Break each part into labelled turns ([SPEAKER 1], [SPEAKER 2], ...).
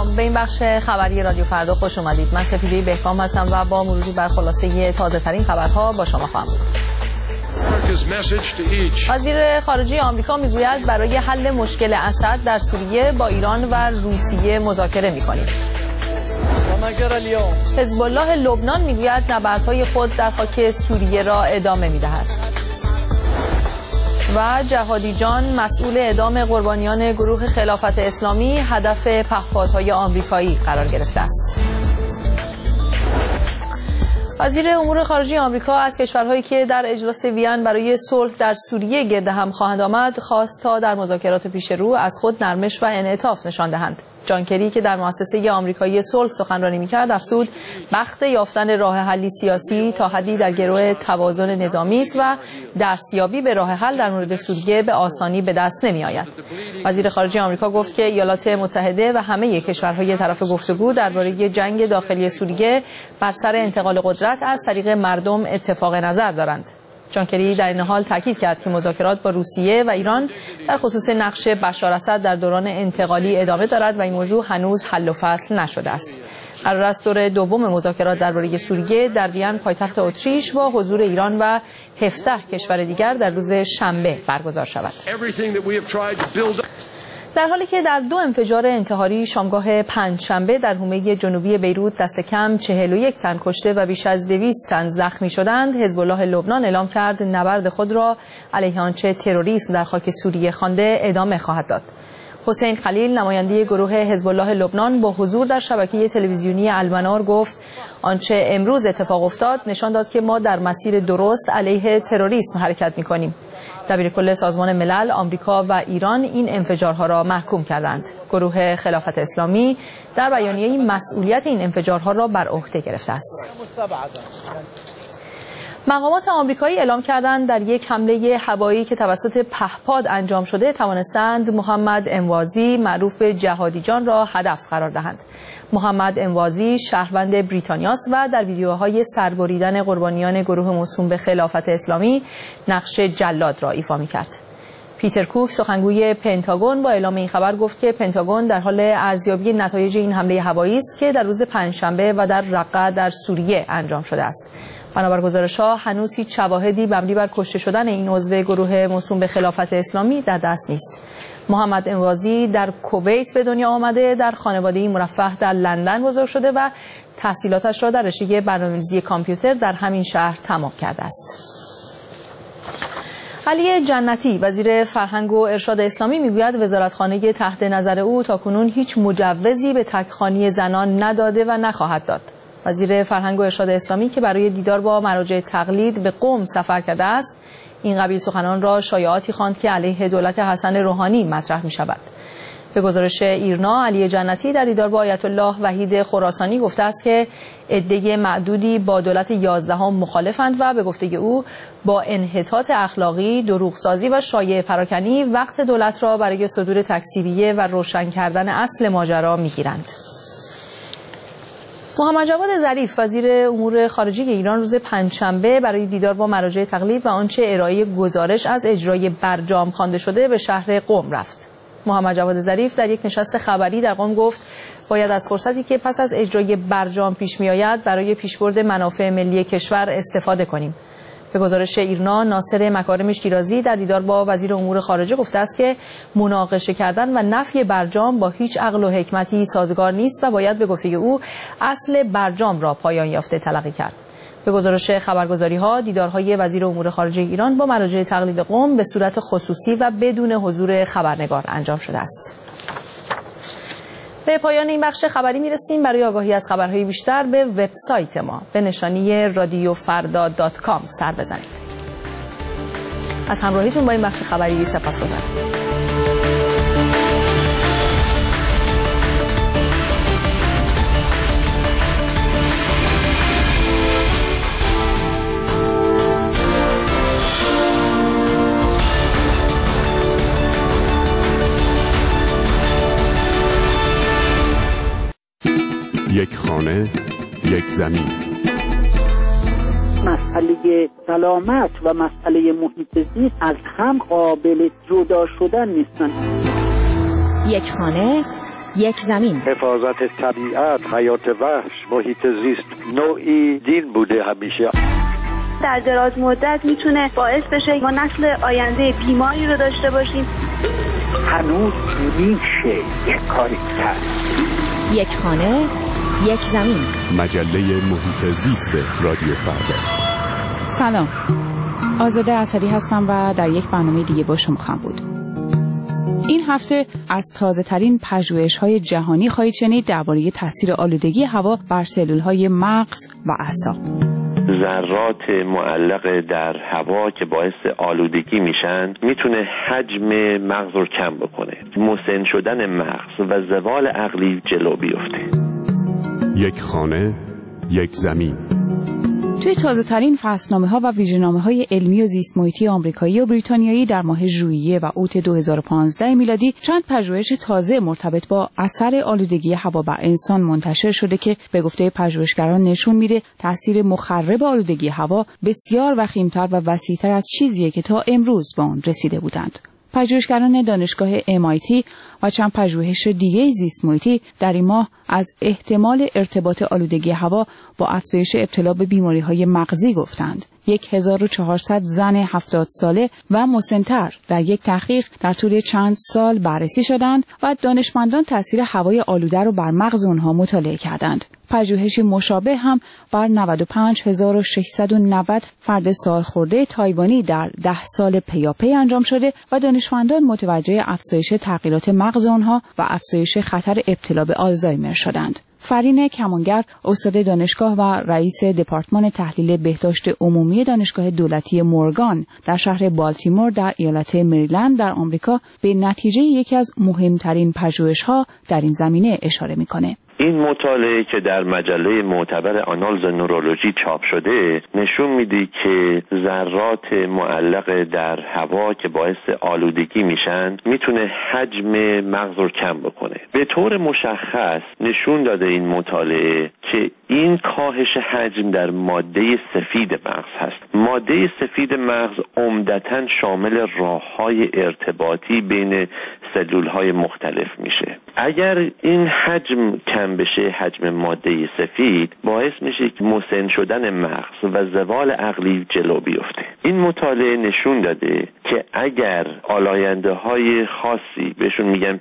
[SPEAKER 1] سلام، به این بخش خبری رادیو فردا خوش اومدید. من سپیده بهکام هستم و با مروری بر خلاصه تازه ترین خبرها با شما خواهم بود. وزیر خارجه آمریکا میگوید برای حل مشکل اسد در سوریه با ایران و روسیه مذاکره می‌کنیم. حزب الله لبنان میگوید نبردهای خود در خاک سوریه را ادامه می‌دهد. و جهادی جان مسئول اعدام قربانیان گروه خلافت اسلامی هدف پهپادهای آمریکایی قرار گرفته است. وزیر امور خارجه آمریکا از کشورهایی که در اجلاس وین برای صلح در سوریه گرد هم خواهند آمد خواست تا در مذاکرات پیش رو از خود نرمش و انعطاف نشان دهند. جان کری که در مؤسسه آمریکایی صلح سخنرانی می‌کرد افزود وقت یافتن راه حلی سیاسی تا حدی در گرو توازن نظامی است و دستیابی به راه حل در مورد سوریه به آسانی به دست نمی‌آید. وزیر خارجه آمریکا گفت که ایالات متحده و همه کشورهای طرف گفتگو درباره جنگ داخلی سوریه بر سر انتقال قدرت از طریق مردم اتفاق نظر دارند. جان کری در این حال تاکید کرد که مذاکرات با روسیه و ایران در خصوص نقش بشار اسد در دوران انتقالی ادامه دارد و این موضوع هنوز حل و فصل نشده است. قرار است دور دوم مذاکرات درباره سوریه در وین پایتخت اتریش با حضور ایران و 17 کشور دیگر در روز شنبه برگزار شود. در حالی که در 2 انفجار انتحاری شامگاه پنجشنبه در حومه جنوبی بیروت دست کم 41 تن کشته و بیش از 200 تن زخمی شدند، حزب الله لبنان اعلام کرد نبرد خود را علیه آنچه تروریسم در خاک سوریه خوانده ادامه خواهد داد. حسین خلیل نماینده گروه حزب الله لبنان با حضور در شبکه تلویزیونی المنار گفت آنچه امروز اتفاق افتاد نشان داد که ما در مسیر درست علیه تروریسم حرکت می‌کنیم. دبیرکل سازمان ملل، آمریکا و ایران این انفجارها را محکوم کردند. گروه خلافت اسلامی در بیانیه‌ای مسئولیت این انفجارها را بر عهده گرفته است. مقامات آمریکایی اعلام کردند در یک حمله هوایی که توسط پهپاد انجام شده توانستند محمد انوازی معروف به جهادی جان را هدف قرار دهند. محمد انوازی شهروند بریتانیاست و در ویدیوهای سربریدن قربانیان گروه موسوم به خلافت اسلامی نقش جلاد را ایفا می‌کرد. پیتر کوک سخنگوی پنتاگون با اعلام این خبر گفت که پنتاگون در حال ارزیابی نتایج این حمله هوایی است که در روز پنجشنبه و در رقه در سوریه انجام شده است. بنابر گزارش‌ها هنوز هیچ شواهدی مبنی بر کشته شدن این عضو گروه موسوم به خلافت اسلامی در دست نیست. محمد انوازی در کویت به دنیا آمده، در خانواده‌ای مرفه در لندن بزرگ شده و تحصیلاتش را در رشته برنامه‌ریزی کامپیوتر در همین شهر تمام کرده است. علی جنتی وزیر فرهنگ و ارشاد اسلامی میگوید وزارتخانه تحت نظر او تاکنون هیچ مجوزی به تکخوانی زنان نداده و نخواهد داد. وزیر فرهنگ و ارشاد اسلامی که برای دیدار با مراجع تقلید به قم سفر کرده است، این قبیل سخنان را شایعاتی خواند که علیه دولت حسن روحانی مطرح می شود. به گزارش ایرنا، علی جنتی در دیدار با آیت الله وحید خراسانی گفته است که عده معدودی با دولت 11 مخالفند و به گفته او با انحطاط اخلاقی، دروغسازی و شایعه پراکنی وقت دولت را برای صدور تکذیبیه و روشن کردن اصل ماجرا می‌گیرند. محمد جواد ظریف وزیر امور خارجه ایران روز پنجشنبه برای دیدار با مراجع تقلید و آنچه ارائه گزارش از اجرای برجام خوانده شده به شهر قم رفت. محمد جواد ظریف در یک نشست خبری در قم گفت باید از فرصتی که پس از اجرای برجام پیش می‌آید برای پیشبرد منافع ملی کشور استفاده کنیم. به گزارش ایرنا، ناصر مکارم شیرازی در دیدار با وزیر امور خارجه گفته است که مناقشه کردن و نفی برجام با هیچ عقل و حکمتی سازگار نیست و باید به گفته او اصل برجام را پایان یافته تلقی کرد. به گزارش خبرگزاری‌ها، دیدارهای وزیر امور خارجه ایران با مراجع تقلید قم به صورت خصوصی و بدون حضور خبرنگار انجام شده است. به پایان این بخش خبری میرسیم. برای آگاهی از خبرهای بیشتر به وبسایت ما به نشانی radiofarda.com سر بزنید. از همراهیتون با این بخش خبری سپاسگزارم.
[SPEAKER 2] یک خانه، یک زمین.
[SPEAKER 3] مسئله سلامت و مسئله محیط زیست از هم قابل جدا شدن نیستن.
[SPEAKER 4] یک خانه، یک زمین.
[SPEAKER 5] حفاظت طبیعت، حیات وحش، محیط زیست نوعی دین بوده همیشه.
[SPEAKER 6] در دراز مدت میتونه باعث بشه ما نسل آینده بیماری رو داشته باشیم.
[SPEAKER 3] هنوز میشه یک کاری کرد.
[SPEAKER 4] یک خانه، یک زمین.
[SPEAKER 2] مجله محیط زیست رادیو فردا.
[SPEAKER 7] سلام، آزاده اسدی هستم و در یک برنامه دیگه با شما خواهم بود. این هفته از تازه ترین پژوهش‌های جهانی خواهید شنید درباره تاثیر آلودگی هوا بر سلول‌های مغز و اعصاب.
[SPEAKER 8] ذرات معلق در هوا که باعث آلودگی میشن میتونه حجم مغز رو کم بکنه، مسن شدن مغز و زوال عقلی جلو بیفته.
[SPEAKER 2] یک خانه، یک زمین.
[SPEAKER 7] توی تازه ترین فصلنامه‌ها و ویژه‌نامه‌های علمی و زیست محیطی آمریکایی و بریتانیایی در ماه ژوئیه و اوت 2015 میلادی چند پژوهش تازه مرتبط با اثر آلودگی هوا بر انسان منتشر شده که به گفته پژوهشگران نشون میده تاثیر مخرب آلودگی هوا بسیار وخیم‌تر و وسیع‌تر از چیزیه که تا امروز به آن رسیده بودند. پژوهشگران دانشگاه MIT و چند پژوهش دیگه زیست محیطی در این ماه از احتمال ارتباط آلودگی هوا با افزایش ابتلا به بیماری‌های مغزی گفتند. 1400 زن 70 ساله و مسن‌تر در یک تحقیق در طول چند سال بررسی شدند و دانشمندان تاثیر هوای آلوده را بر مغز آنها مطالعه کردند. پژوهشی مشابه هم بر 95690 فرد سالخورده تایوانی در 10 سال پیاپی انجام شده و دانشمندان متوجه افزایش تغییرات مغز آنها و افزایش خطر ابتلا به آلزایمر شدند. فرین کمانگر، استاد دانشگاه و رئیس دپارتمان تحلیل بهداشت عمومی دانشگاه دولتی مورگان در شهر بالتیمور در ایالت مریلند در آمریکا، به نتیجه یکی از مهمترین پژوهش‌ها در این زمینه اشاره می‌کنه.
[SPEAKER 8] این مطالعه که در مجله معتبر آنالز نورولوژی چاپ شده نشون میده که ذرات معلق در هوا که باعث آلودگی میشن میتونه حجم مغز رو کم بکنه. به طور مشخص نشون داده این مطالعه که این کاهش حجم در ماده سفید مغز هست. ماده سفید مغز عمدتاً شامل راه‌های ارتباطی بین سلول‌های مختلف میشه. اگر این حجم کم بشه، حجم ماده سفید، باعث میشه که مسن شدن مغز و زوال عقلی جلو بیفته. این مطالعه نشون داده که اگر آلاینده‌های خاصی بهشون میگن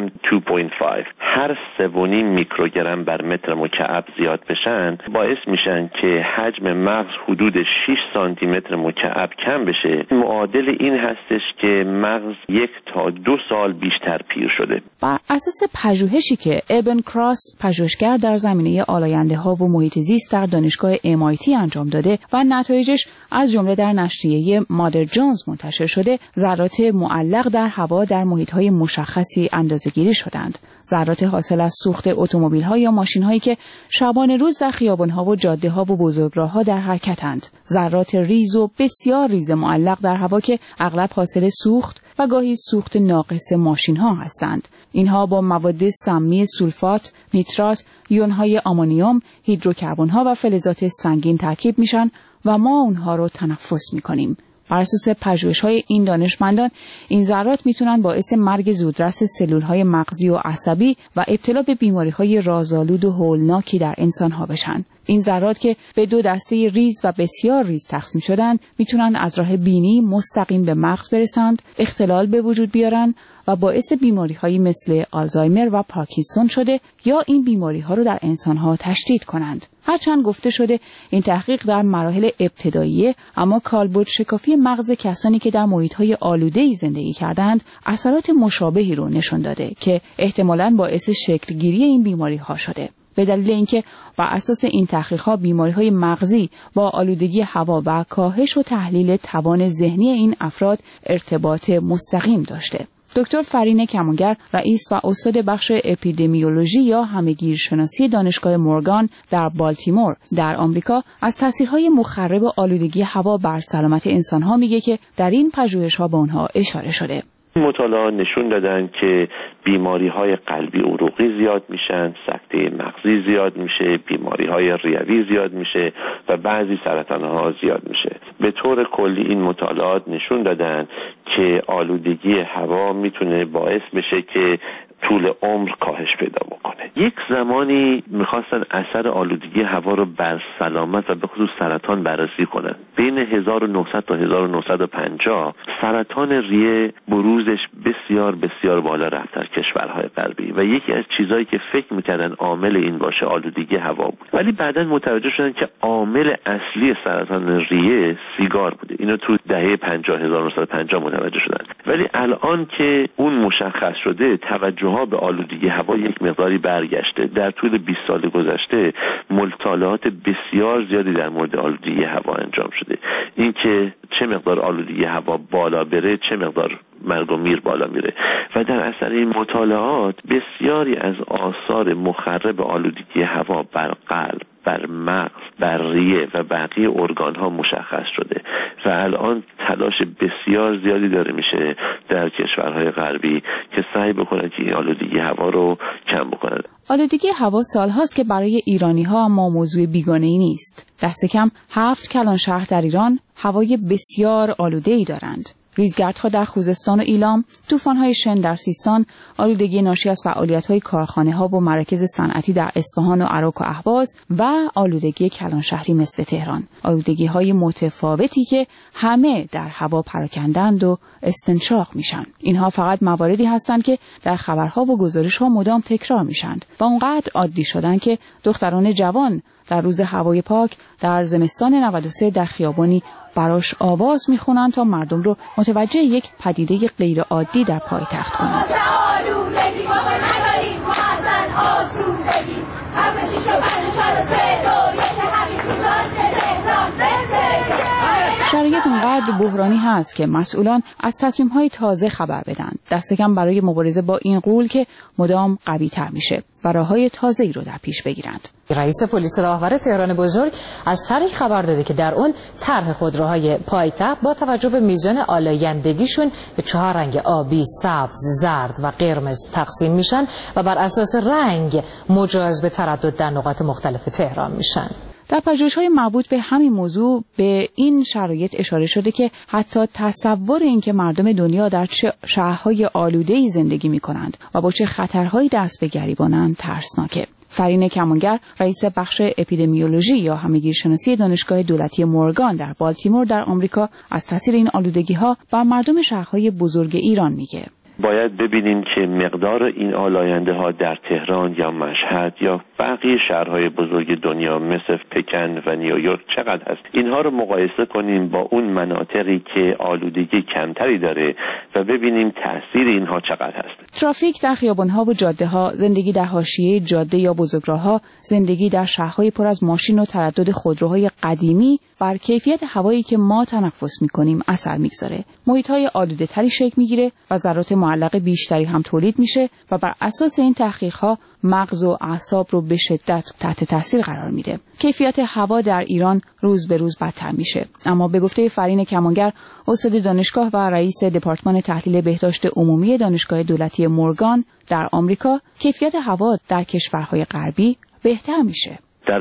[SPEAKER 8] PM2.5 هر 3.5 میکروگرم بر متر مکعب زیاد بشن، باعث میشن که حجم مغز حدود 6 سانتی متر مکعب کم بشه. معادل این هستش که مغز 1 تا 2 سال بیشتر پیر شده.
[SPEAKER 7] بر اساس پژوهشی که ابن کراس پژوهشگر در زمینه آلاینده‌ها و محیط زیست در دانشگاه MIT انجام داده و نتایجش از جمله در نشریه مادر جونز منتشر شده، ذرات معلق در هوا در محیط‌های مشخصی اندازه‌گیری شدند. ذرات حاصل از سوخت اتومبیل‌ها یا ماشین‌هایی که شبانه روز در خیابان‌ها و جاده‌ها و بزرگراه‌ها در حرکتند. ذرات ریز و بسیار ریز معلق در هوا که اغلب حاصل سوخت و گاهی سوخت ناقص ماشین‌ها هستند. اینها با مواد سمی سولفات، نیترات، یون‌های آمونیوم، هیدروکربن‌ها و فلزات سنگین ترکیب میشن و ما اونها رو تنفس می‌کنیم. بر اساس پژوهش‌های این دانشمندان، این ذرات میتونن باعث مرگ زودرس سلول‌های مغزی و عصبی و ابتلا به بیماری‌های رازآلود و هولناکی در انسان‌ها بشن. این ذرات که به 2 دسته ریز و بسیار ریز تقسیم شدن، میتونن از راه بینی مستقیم به مغز برسند، اختلال به وجود بیارن و باعث بیماری‌هایی مثل آلزایمر و پارکینسون شده یا این بیماری‌ها رو در انسان‌ها تشدید کنند. هرچند گفته شده این تحقیق در مراحل ابتداییه، اما کالبد شکافی مغز کسانی که در محیط‌های آلوده‌ای زندگی کردند اثرات مشابهی رو نشون داده که احتمالاً باعث شکل‌گیری این بیماری‌ها شده. به دلیل اینکه بر اساس این تحقیقات بیماری‌های مغزی با آلودگی هوا و کاهش و تحلیل توان ذهنی این افراد ارتباط مستقیم داشته. دکتر فرین کمانگر، رئیس و استاد بخش اپیدمیولوژی یا همه‌گیرشناسی دانشگاه مورگان در بالتیمور در آمریکا، از تاثیرهای مخرب آلودگی هوا بر سلامت انسان‌ها میگه که در این پژوهش‌ها به آنها اشاره شده.
[SPEAKER 8] مطالعات نشون دادن که بیماری‌های قلبی عروقی زیاد میشن، سکته مغزی زیاد میشه، بیماری‌های ریوی زیاد میشه و بعضی سرطان‌ها زیاد میشه. به طور کلی این مطالعات نشون دادن که آلودگی هوا میتونه باعث بشه که طول عمر کاهش پیدا بکنه. یک زمانی میخواستن اثر آلودگی هوا رو بر سلامت و به خصوص سرطان بررسی کنن. بین 1900 تا 1950 سرطان ریه بروزش بسیار بسیار بالا رفت در کشورهای غربی و یکی از چیزایی که فکر میکردن عامل این باشه آلودگی هوا بود. ولی بعداً متوجه شدن که عامل اصلی سرطان ریه سیگار بوده. اینو تو دهه 1950 متوجه شدن. ولی الان که اون مشخص شده توجه‌ها به آلودگی هوا یک مقداری برگشته. در طول 20 سال گذشته مطالعات بسیار زیادی در مورد آلودگی هوا انجام شده. اینکه چه مقدار آلودگی هوا بالا بره چه مقدار مرگ و میر بالا میره و در اثر این مطالعات بسیاری از آثار مخرب آلودگی هوا بر قلب، بر مغز، بر ریه و بقیه ارگان ها مشخص شده و الان تلاش بسیار زیادی داره میشه در کشورهای غربی که سعی بکنن که این آلودگی هوا رو کم بکنن.
[SPEAKER 7] آلودگی هوا سالهاست که برای ایرانی ها اما موضوع بیگانه‌ای نیست. دست کم 7 کلان شهر در ایران هوای بسیار آلوده‌ای دارند. ریزگردها در خوزستان و ایلام، طوفان‌های شن در سیستان، آلودگی ناشی از فعالیت‌های کارخانه‌ها و مراکز صنعتی در اصفهان و عراق و اهواز و آلودگی کلانشهری مثل تهران. آلودگی‌های متفاوتی که همه در هوا پراکندند و استنشاق میشن. اینها فقط مواردی هستند که در خبرها و گزارش‌ها مدام تکرار میشند و اونقدر عادی شدن که دختران جوان در روز هوای پاک در زمستان 93 در خیابانی براش آواز میخونن تا مردم رو متوجه یک پدیده غیر عادی در پایتخت کنند. شرایط اونقدر بحرانی هست که مسئولان از تصمیم‌های تازه خبر بدن. دست کم برای مبارزه با این غول که مدام قوی‌تر میشه و راه‌های تازه‌ای رو در پیش بگیرند.
[SPEAKER 9] رئیس پلیس راهور تهران بزرگ از طرحی خبر داده که در اون طرح خودروهای پایتخت با توجه به میزان آلایندگیشون به 4 رنگ آبی، سبز، زرد و قرمز تقسیم میشن و بر اساس رنگ مجاز به تردد در نقاط مختلف تهران میشن.
[SPEAKER 7] در پژوهش‌های مربوط به همین موضوع به این شرایط اشاره شده که حتی تصور این که مردم دنیا در چه شهرهای آلوده‌ای زندگی می‌کنند و با چه خطرهایی دست به گریبانند ترسناکه. فرین کمانگر رئیس بخش اپیدمیولوژی یا همگیرشناسی دانشگاه دولتی مورگان در بالتیمور در آمریکا از تاثیر این آلودگی‌ها بر مردم شهرهای بزرگ ایران میگه.
[SPEAKER 8] باید ببینیم که مقدار این آلاینده ها در تهران یا مشهد یا بقیه شهرهای بزرگ دنیا مثل پکن و نیویورک چقدر هست. اینها رو مقایسه کنیم با اون مناطقی که آلودگی کمتری داره و ببینیم تأثیر اینها چقدر هست.
[SPEAKER 7] ترافیک در خیابان‌ها و جاده‌ها، زندگی در حاشیه جاده یا بزرگراه‌ها، زندگی در شهرهای پر از ماشین و تردد خودروهای قدیمی بر کیفیت هوایی که ما تنفس می‌کنیم اثر می‌گذاره. محیط‌های آلوده‌تری شکل می‌گیره و ذرات معلق بیشتری هم تولید میشه و بر اساس این تحقیق‌ها مغز و اعصاب رو به شدت تحت تاثیر قرار میده. کیفیت هوا در ایران روز به روز بدتر میشه. اما به گفته فرین کمانگر، استاد دانشگاه و رئیس دپارتمان تحلیل بهداشت عمومی دانشگاه دولتی مورگان در آمریکا، کیفیت هوا در کشورهای غربی بهتر میشه.
[SPEAKER 8] در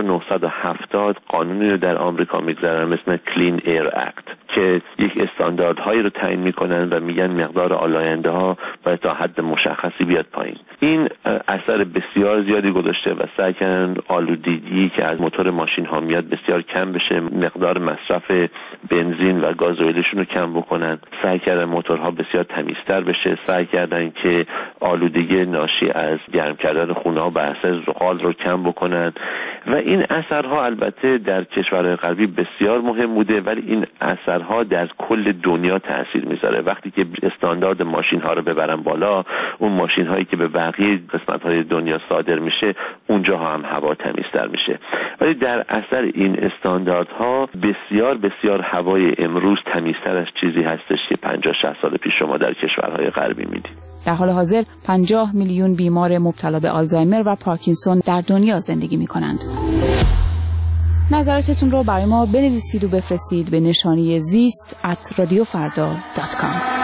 [SPEAKER 8] 1970 قانونی رو در آمریکا میگذارن مثل کلین ایر اکت که یک استانداردهایی رو تعیین میکنن و میگن مقدار آلاینده ها باید تا حد مشخصی بیاد پایین. این اثر بسیار زیادی گذاشته و سعی کردن آلودگی که از موتور ماشین ها میاد بسیار کم بشه، مقدار مصرف بنزین و گازوئیلشون رو کم بکنن، سعی کردن موتورها بسیار تمیزتر بشه، سعی کردن که آلودگی ناشی از گرم کردن خونه ها بر اساس زغال رو کم بکنن و این اثرها البته در کشورهای غربی بسیار مهم بوده، ولی این اثرها در کل دنیا تاثیر میذاره. وقتی که استاندارد ماشین ها رو ببرن بالا، اون ماشین هایی که به بقیه قسمت های دنیا صادر میشه اونجا هم هوا تمیزتر میشه. ولی در اثر این استانداردها بسیار بسیار هوای امروز تمیزتر از چیزی هستش که 50-60 سال پیش شما در کشورهای غربی میدید.
[SPEAKER 7] در حال حاضر 50 میلیون بیمار مبتلا به آلزایمر و پارکینسون در دنیا زندگی می‌کنند. نظراتتون رو برای ما بنویسید و بفرستید به نشانی زیست@radiofarda.com.